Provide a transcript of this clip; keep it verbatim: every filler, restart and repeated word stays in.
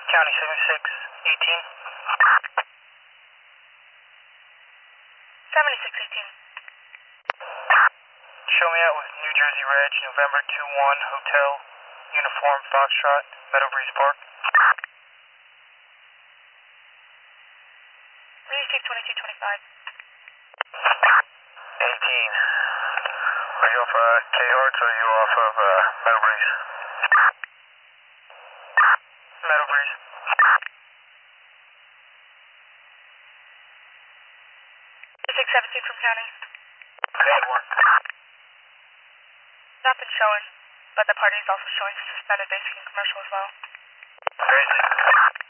County seventy-six eighteen. seventy-six eighteen. Show me out with New Jersey Reg, November two one, Hotel, Uniform, Foxtrot, Meadow Breeze Park. eighty-six twenty-two twenty-five. eighteen. Are you off uh, K-Hearts or are you off of uh, Meadow Breeze? Meadow Breeze. eighty-six seventeen from County. Bad one. Nothing showing, but the party is also showing suspended basic and commercial as well. Crazy.